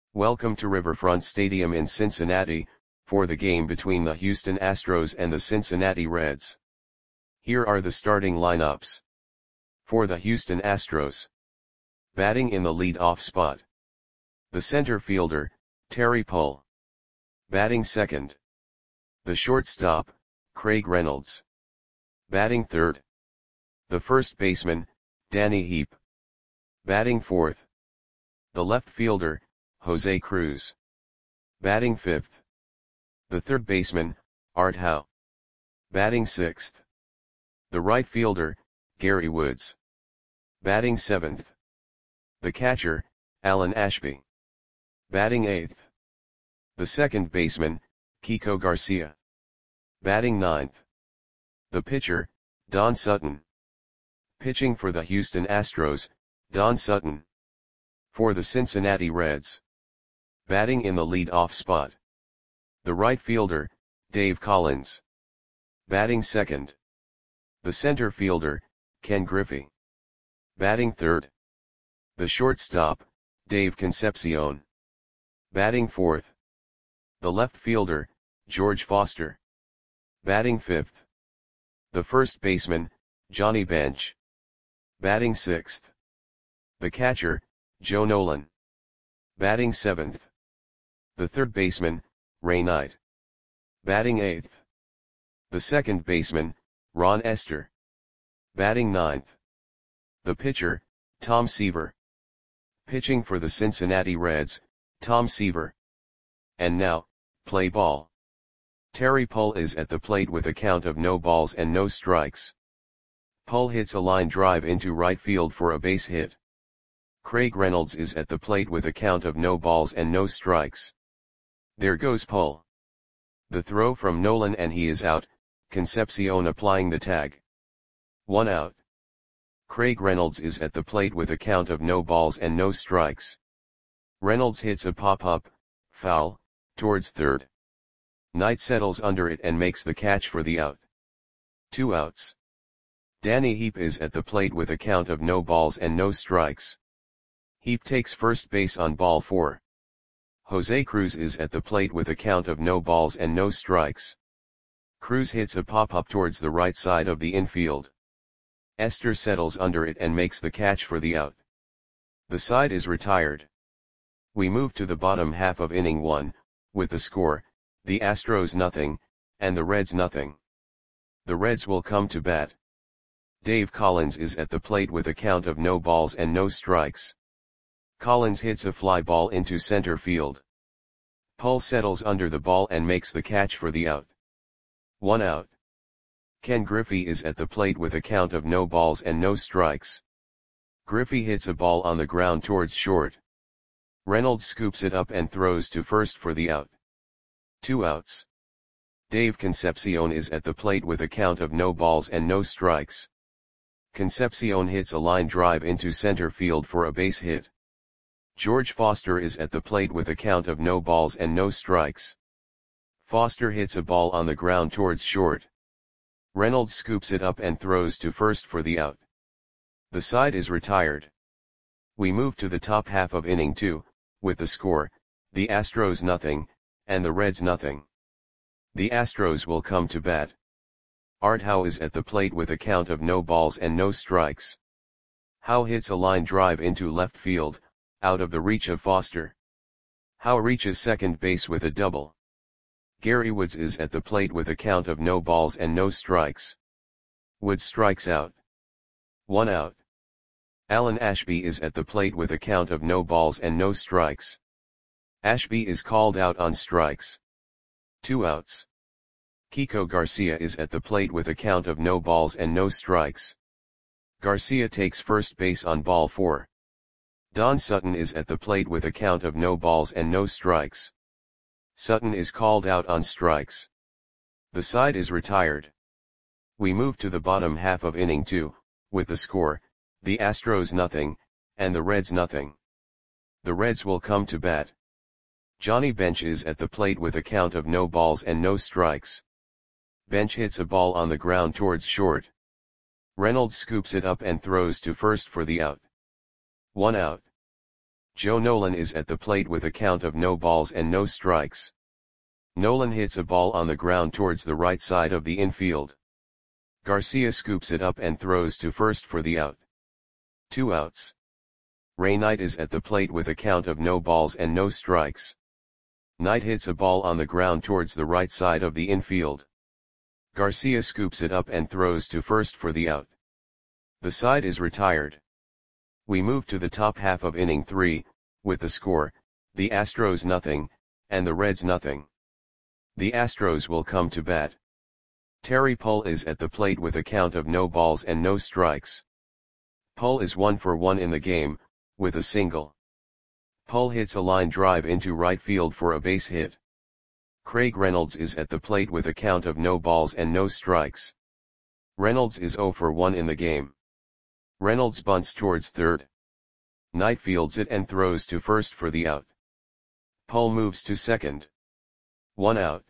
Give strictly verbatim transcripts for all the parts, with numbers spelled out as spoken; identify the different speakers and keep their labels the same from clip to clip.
Speaker 1: Welcome to Riverfront Stadium in Cincinnati, for the game between the Houston Astros and the Cincinnati Reds. Here are the starting lineups. For the Houston Astros. Batting in the lead-off spot. The center fielder, Terry Pull. Batting second. The shortstop, Craig Reynolds. Batting third. The first baseman, Danny Heep. Batting fourth. The left fielder, Jose Cruz. Batting fifth. The third baseman, Art Howe. Batting sixth. The right fielder, Gary Woods. Batting seventh. The catcher, Alan Ashby. Batting eighth. The second baseman, Kiko Garcia. Batting ninth. The pitcher, Don Sutton. Pitching for the Houston Astros, Don Sutton. For the Cincinnati Reds. Batting in the lead-off spot. The right fielder, Dave Collins. Batting second. The center fielder, Ken Griffey. Batting third. The shortstop, Dave Concepcion. Batting fourth. The left fielder, George Foster. Batting fifth. The first baseman, Johnny Bench. Batting sixth. The catcher, Joe Nolan. Batting seventh. The third baseman, Ray Knight. Batting eighth. The second baseman, Ron Esther. Batting ninth. The pitcher, Tom Seaver. Pitching for the Cincinnati Reds, Tom Seaver. And now, play ball. Terry Pull is at the plate with a count of no balls and no strikes. Pull hits a line drive into right field for a base hit. Craig Reynolds is at the plate with a count of no balls and no strikes. There goes Pull. The throw from Nolan and he is out, Concepcion applying the tag. One out. Craig Reynolds is at the plate with a count of no balls and no strikes. Reynolds hits a pop-up, foul, towards third. Knight settles under it and makes the catch for the out. Two outs. Danny Heep is at the plate with a count of no balls and no strikes. Heep takes first base on ball four. Jose Cruz is at the plate with a count of no balls and no strikes. Cruz hits a pop-up towards the right side of the infield. Esther settles under it and makes the catch for the out. The side is retired. We move to the bottom half of inning one, with the score, the Astros nothing, and the Reds nothing. The Reds will come to bat. Dave Collins is at the plate with a count of no balls and no strikes. Collins hits a fly ball into center field. Pull settles under the ball and makes the catch for the out. One out. Ken Griffey is at the plate with a count of no balls and no strikes. Griffey hits a ball on the ground towards short. Reynolds scoops it up and throws to first for the out. Two outs. Dave Concepcion is at the plate with a count of no balls and no strikes. Concepcion hits a line drive into center field for a base hit. George Foster is at the plate with a count of no balls and no strikes. Foster hits a ball on the ground towards short. Reynolds scoops it up and throws to first for the out. The side is retired. We move to the top half of inning two, with the score, the Astros nothing, and the Reds nothing. The Astros will come to bat. Art Howe is at the plate with a count of no balls and no strikes. Howe hits a line drive into left field, out of the reach of Foster. Howe reaches second base with a double. Gary Woods is at the plate with a count of no balls and no strikes. Woods strikes out. One out. Alan Ashby is at the plate with a count of no balls and no strikes. Ashby is called out on strikes. Two outs. Kiko Garcia is at the plate with a count of no balls and no strikes. Garcia takes first base on ball four. Don Sutton is at the plate with a count of no balls and no strikes. Sutton is called out on strikes. The side is retired. We move to the bottom half of inning two, with the score, the Astros nothing, and the Reds nothing. The Reds will come to bat. Johnny Bench is at the plate with a count of no balls and no strikes. Bench hits a ball on the ground towards short. Reynolds scoops it up and throws to first for the out. One out. Joe Nolan is at the plate with a count of no balls and no strikes. Nolan hits a ball on the ground towards the right side of the infield. Garcia scoops it up and throws to first for the out. Two outs. Ray Knight is at the plate with a count of no balls and no strikes. Knight hits a ball on the ground towards the right side of the infield. Garcia scoops it up and throws to first for the out. The side is retired. We move to the top half of inning three, with the score, the Astros nothing, and the Reds nothing. The Astros will come to bat. Terry Pull is at the plate with a count of no balls and no strikes. Pull is one for one in the game, with a single. Pull hits a line drive into right field for a base hit. Craig Reynolds is at the plate with a count of no balls and no strikes. Reynolds is zero for one in the game. Reynolds bunts towards third. Knight fields it and throws to first for the out. Pull moves to second. One out.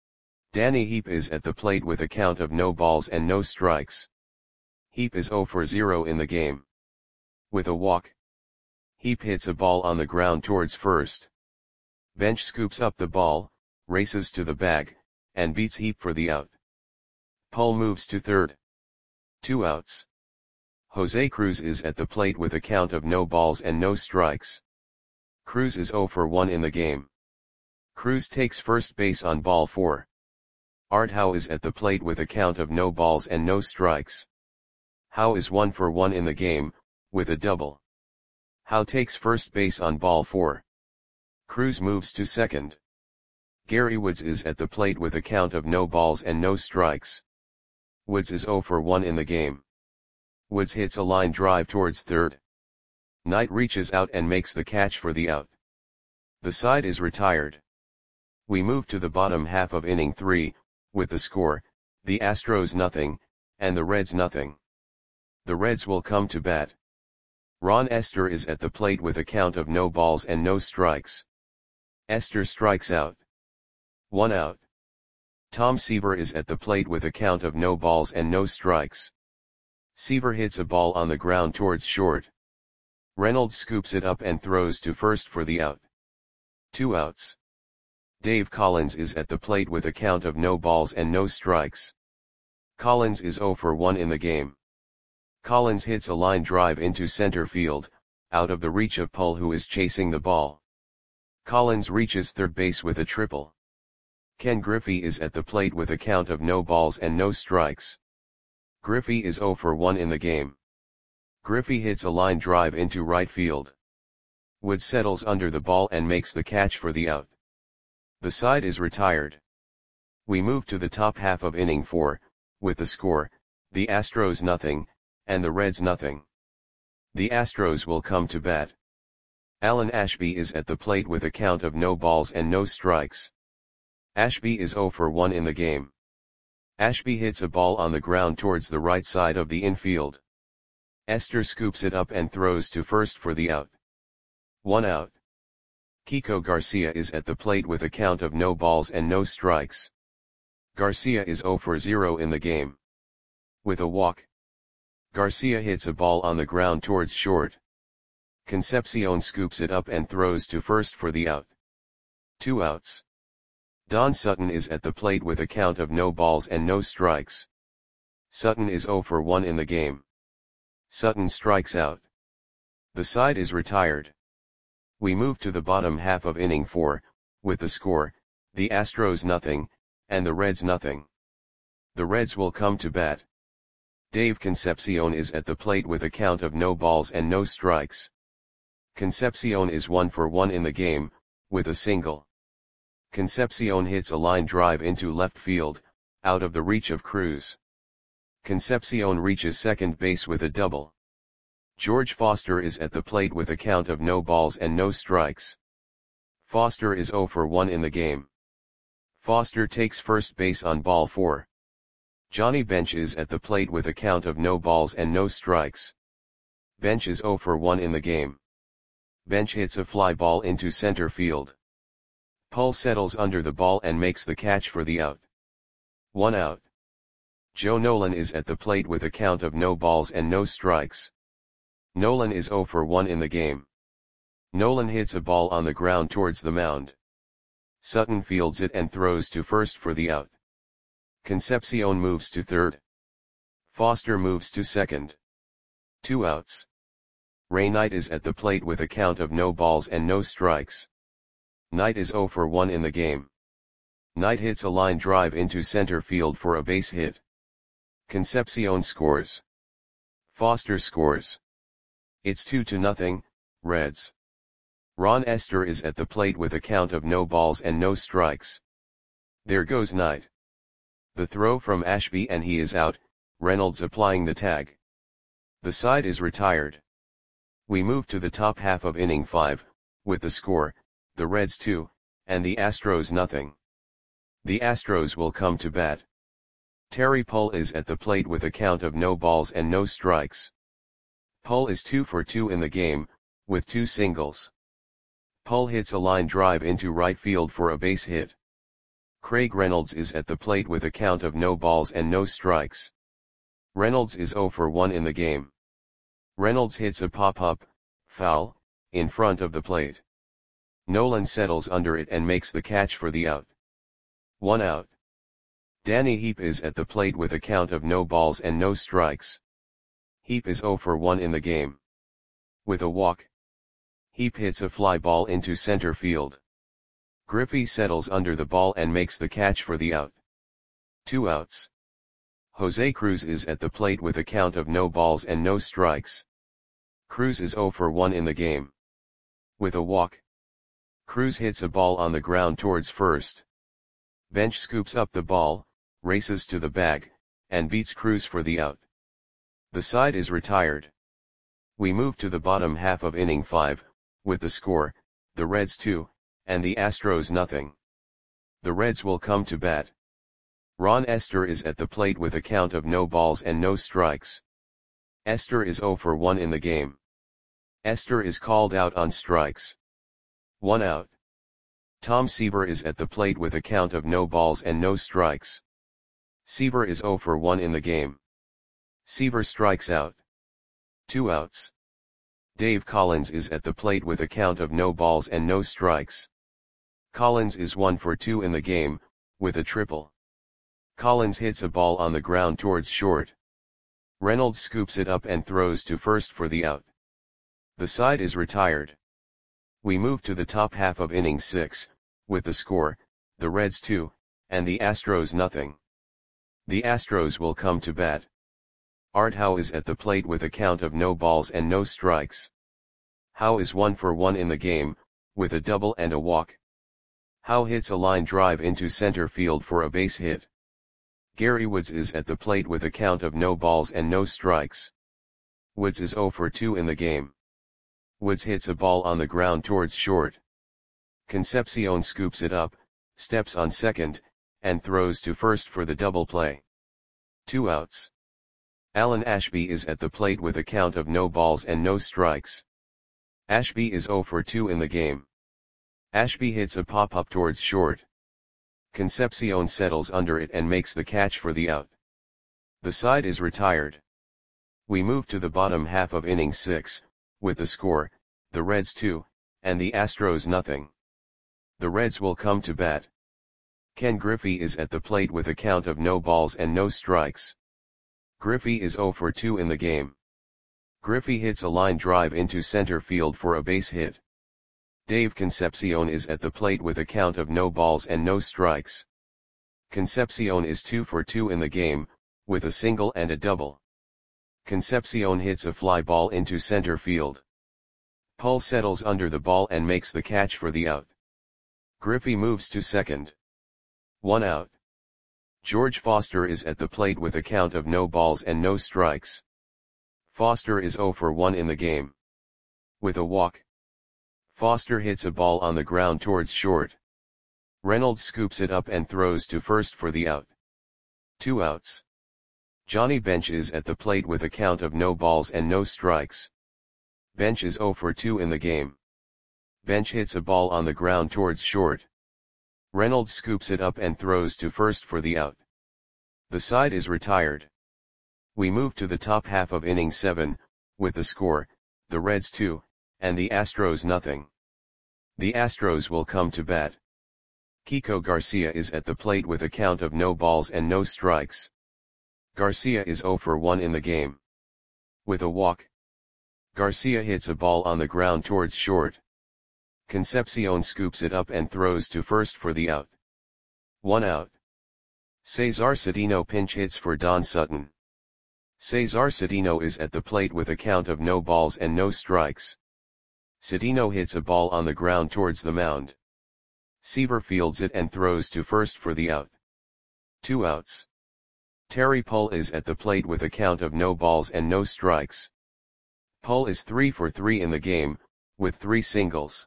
Speaker 1: Danny Heap is at the plate with a count of no balls and no strikes. Heap is zero for zero in the game. With a walk. Heap hits a ball on the ground towards first. Bench scoops up the ball, races to the bag, and beats Heap for the out. Pull moves to third. Two outs. Jose Cruz is at the plate with a count of no balls and no strikes. Cruz is zero for one in the game. Cruz takes first base on ball four. Art Howe is at the plate with a count of no balls and no strikes. Howe is one for one in the game, with a double. Howe takes first base on ball four. Cruz moves to second. Gary Woods is at the plate with a count of no balls and no strikes. Woods is zero for one in the game. Woods hits a line drive towards third. Knight reaches out and makes the catch for the out. The side is retired. We move to the bottom half of inning three, with the score, the Astros nothing, and the Reds nothing. The Reds will come to bat. Ron Esther is at the plate with a count of no balls and no strikes. Esther strikes out. One out. Tom Seaver is at the plate with a count of no balls and no strikes. Seaver hits a ball on the ground towards short. Reynolds scoops it up and throws to first for the out. Two outs. Dave Collins is at the plate with a count of no balls and no strikes. Collins is zero for one in the game. Collins hits a line drive into center field, out of the reach of Pull, who is chasing the ball. Collins reaches third base with a triple. Ken Griffey is at the plate with a count of no balls and no strikes. Griffey is zero for one in the game. Griffey hits a line drive into right field. Wood settles under the ball and makes the catch for the out. The side is retired. We move to the top half of inning four, with the score, the Astros nothing, and the Reds nothing. The Astros will come to bat. Alan Ashby is at the plate with a count of no balls and no strikes. Ashby is zero for one in the game. Ashby hits a ball on the ground towards the right side of the infield. Esther scoops it up and throws to first for the out. One out. Kiko Garcia is at the plate with a count of no balls and no strikes. Garcia is zero for zero in the game. With a walk. Garcia hits a ball on the ground towards short. Concepcion scoops it up and throws to first for the out. Two outs. Don Sutton is at the plate with a count of no balls and no strikes. Sutton is zero for one in the game. Sutton strikes out. The side is retired. We move to the bottom half of inning four, with the score, the Astros nothing, and the Reds nothing. The Reds will come to bat. Dave Concepcion is at the plate with a count of no balls and no strikes. Concepcion is one for one in the game, with a single. Concepcion hits a line drive into left field, out of the reach of Cruz. Concepcion reaches second base with a double. George Foster is at the plate with a count of no balls and no strikes. Foster is zero for one in the game. Foster takes first base on ball four. Johnny Bench is at the plate with a count of no balls and no strikes. Bench is zero for one in the game. Bench hits a fly ball into center field. Pull settles under the ball and makes the catch for the out. One out. Joe Nolan is at the plate with a count of no balls and no strikes. Nolan is zero for one in the game. Nolan hits a ball on the ground towards the mound. Sutton fields it and throws to first for the out. Concepcion moves to third. Foster moves to second. Two outs. Ray Knight is at the plate with a count of no balls and no strikes. Knight is oh for one in the game. Knight hits a line drive into center field for a base hit. Concepcion scores. Foster scores. It's two to nothing, Reds. Ron Esther is at the plate with a count of no balls and no strikes. There goes Knight. The throw from Ashby and he is out, Reynolds applying the tag. The side is retired. We move to the top half of inning five, with the score, the Reds two, and the Astros nothing. The Astros will come to bat. Terry Pull is at the plate with a count of no balls and no strikes. Pull is two for two in the game, with two singles. Pull hits a line drive into right field for a base hit. Craig Reynolds is at the plate with a count of no balls and no strikes. Reynolds is oh for one in the game. Reynolds hits a pop-up, foul, in front of the plate. Nolan settles under it and makes the catch for the out. One out. Danny Heap is at the plate with a count of no balls and no strikes. Heap is oh for one in the game. With a walk. Heap hits a fly ball into center field. Griffey settles under the ball and makes the catch for the out. Two outs. Jose Cruz is at the plate with a count of no balls and no strikes. Cruz is oh for one in the game. With a walk. Cruz hits a ball on the ground towards first. Bench scoops up the ball, races to the bag, and beats Cruz for the out. The side is retired. We move to the bottom half of inning five, with the score, the Reds two, and the Astros nothing. The Reds will come to bat. Ron Esther is at the plate with a count of no balls and no strikes. Esther is oh for one in the game. Esther is called out on strikes. One out. Tom Seaver is at the plate with a count of no balls and no strikes. Seaver is oh for one in the game. Seaver strikes out. Two outs. Dave Collins is at the plate with a count of no balls and no strikes. Collins is one for two in the game, with a triple. Collins hits a ball on the ground towards short. Reynolds scoops it up and throws to first for the out. The side is retired. We move to the top half of inning six, with the score, the Reds two, and the Astros nothing. The Astros will come to bat. Art Howe is at the plate with a count of no balls and no strikes. Howe is one for one in the game, with a double and a walk. Howe hits a line drive into center field for a base hit. Gary Woods is at the plate with a count of no balls and no strikes. Woods is oh for two in the game. Woods hits a ball on the ground towards short. Concepcion scoops it up, steps on second, and throws to first for the double play. Two outs. Alan Ashby is at the plate with a count of no balls and no strikes. Ashby is oh for two in the game. Ashby hits a pop-up towards short. Concepcion settles under it and makes the catch for the out. The side is retired. We move to the bottom half of inning six, with the score, the Reds two, and the Astros nothing. The Reds will come to bat. Ken Griffey is at the plate with a count of no balls and no strikes. Griffey is oh for two in the game. Griffey hits a line drive into center field for a base hit. Dave Concepcion is at the plate with a count of no balls and no strikes. Concepcion is two for two in the game, with a single and a double. Concepcion hits a fly ball into center field. Pull settles under the ball and makes the catch for the out. Griffey moves to second. One out. George Foster is at the plate with a count of no balls and no strikes. Foster is oh for one in the game. With a walk. Foster hits a ball on the ground towards short. Reynolds scoops it up and throws to first for the out. Two outs. Johnny Bench is at the plate with a count of no balls and no strikes. Bench is oh for two in the game. Bench hits a ball on the ground towards short. Reynolds scoops it up and throws to first for the out. The side is retired. We move to the top half of inning seven, with the score, the Reds two, and the Astros nothing. The Astros will come to bat. Kiko Garcia is at the plate with a count of no balls and no strikes. Garcia is zero for one in the game. With a walk, Garcia hits a ball on the ground towards short. Concepcion scoops it up and throws to first for the out. One out. Cesar Cedeno pinch hits for Don Sutton. Cesar Cedeno is at the plate with a count of no balls and no strikes. Cedeno hits a ball on the ground towards the mound. Seaver fields it and throws to first for the out. Two outs. Terry Pull is at the plate with a count of no balls and no strikes. Pull is three for three in the game, with three singles.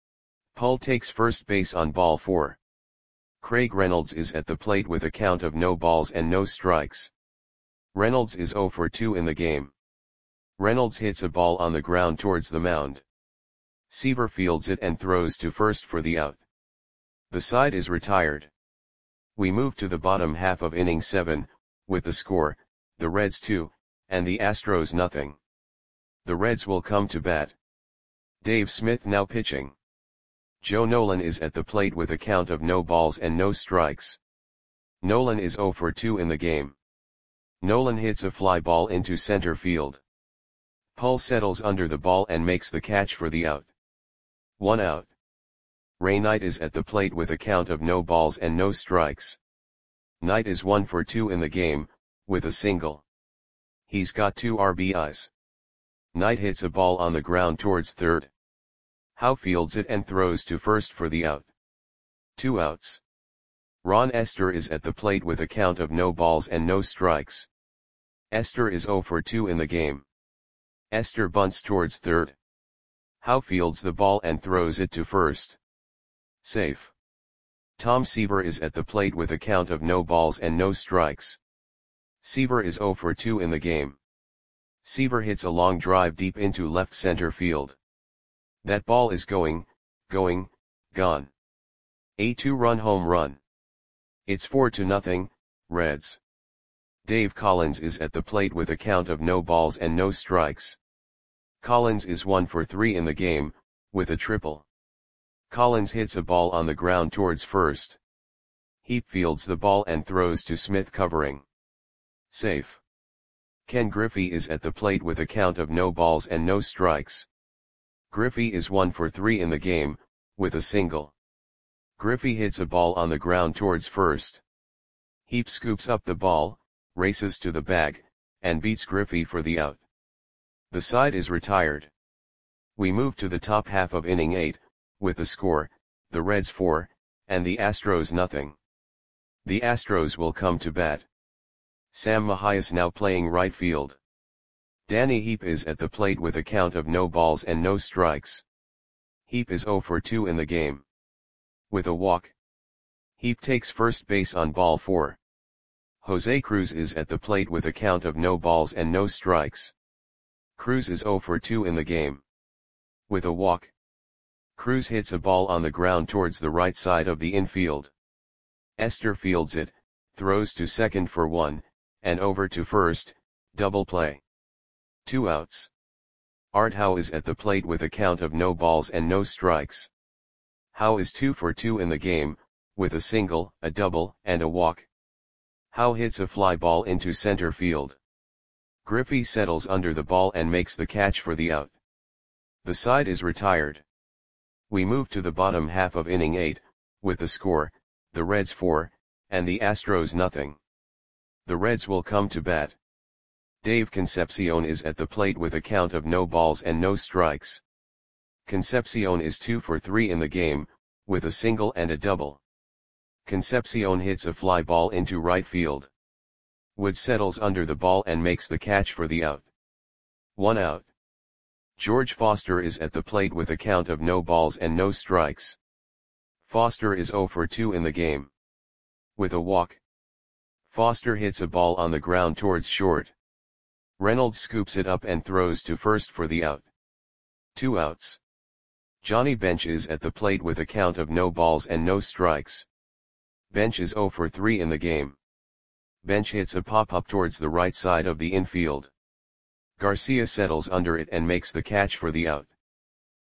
Speaker 1: Pull takes first base on ball four. Craig Reynolds is at the plate with a count of no balls and no strikes. Reynolds is zero for two in the game. Reynolds hits a ball on the ground towards the mound. Seaver fields it and throws to first for the out. The side is retired. We move to the bottom half of inning seven, with the score, the Reds two, and the Astros nothing. The Reds will come to bat. Dave Smith now pitching. Joe Nolan is at the plate with a count of no balls and no strikes. Nolan is zero for two in the game. Nolan hits a fly ball into center field. Pull settles under the ball and makes the catch for the out. One out. Ray Knight is at the plate with a count of no balls and no strikes. Knight is one for two in the game, with a single. He's got two R B Is. Knight hits a ball on the ground towards third. Howe fields it and throws to first for the out. Two outs. Ron Esther is at the plate with a count of no balls and no strikes. Esther is zero for two in the game. Esther bunts towards third. Howe fields the ball and throws it to first. Safe. Tom Seaver is at the plate with a count of no balls and no strikes. Seaver is zero for two in the game. Seaver hits a long drive deep into left center field. That ball is going, going, gone. A two-run home run. It's four to nothing, Reds. Dave Collins is at the plate with a count of no balls and no strikes. Collins is one for three in the game, with a triple. Collins hits a ball on the ground towards first. Heap fields the ball and throws to Smith covering. Safe. Ken Griffey is at the plate with a count of no balls and no strikes. Griffey is one for three in the game, with a single. Griffey hits a ball on the ground towards first. Heap scoops up the ball, races to the bag, and beats Griffey for the out. The side is retired. We move to the top half of inning eight, with the score, the Reds four, and the Astros nothing. The Astros will come to bat. Sam Mahias now playing right field. Danny Heap is at the plate with a count of no balls and no strikes. Heap is zero for two in the game. With a walk, Heap takes first base on ball four. Jose Cruz is at the plate with a count of no balls and no strikes. Cruz is zero for two in the game. With a walk, Cruz hits a ball on the ground towards the right side of the infield. Esther fields it, throws to second for one, and over to first, double play. Two outs. Art Howe is at the plate with a count of no balls and no strikes. Howe is two for two in the game, with a single, a double, and a walk. Howe hits a fly ball into center field. Griffey settles under the ball and makes the catch for the out. The side is retired. We move to the bottom half of inning eight, with the score, the Reds four, and the Astros nothing. The Reds will come to bat. Dave Concepcion is at the plate with a count of no balls and no strikes. Concepcion is two for three in the game, with a single and a double. Concepcion hits a fly ball into right field. Wood settles under the ball and makes the catch for the out. One out. George Foster is at the plate with a count of no balls and no strikes. Foster is zero for two in the game. With a walk, Foster hits a ball on the ground towards short. Reynolds scoops it up and throws to first for the out. Two outs. Johnny Bench is at the plate with a count of no balls and no strikes. Bench is zero for three in the game. Bench hits a pop-up towards the right side of the infield. Garcia settles under it and makes the catch for the out.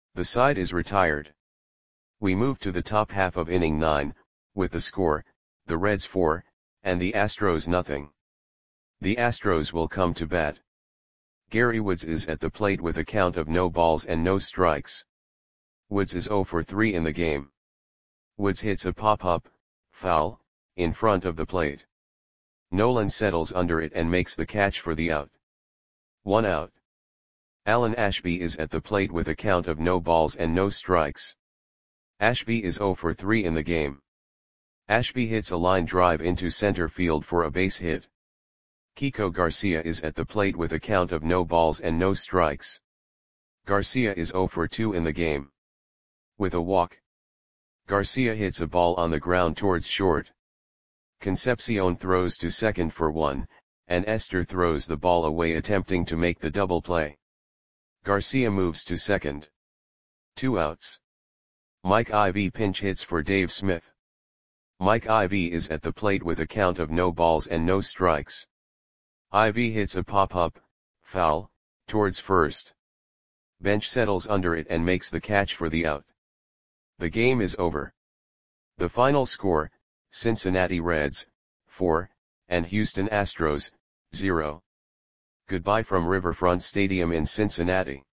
Speaker 1: The side is retired. We move to the top half of inning nine, with the score, the Reds four, and the Astros nothing. The Astros will come to bat. Gary Woods is at the plate with a count of no balls and no strikes. Woods is zero for three in the game. Woods hits a pop-up, foul, in front of the plate. Nolan settles under it and makes the catch for the out. One out. Alan Ashby is at the plate with a count of no balls and no strikes. Ashby is zero for three in the game. Ashby hits a line drive into center field for a base hit. Kiko Garcia is at the plate with a count of no balls and no strikes. Garcia is zero for two in the game. With a walk, Garcia hits a ball on the ground towards short. Concepcion throws to second for one, and Esther throws the ball away attempting to make the double play. Garcia moves to second. Two outs. Mike Ivy pinch hits for Dave Smith. Mike Ivy is at the plate with a count of no balls and no strikes. Ivy hits a pop-up, foul, towards first. Bench settles under it and makes the catch for the out. The game is over. The final score, Cincinnati Reds, four, and Houston Astros, zero. Goodbye from Riverfront Stadium in Cincinnati.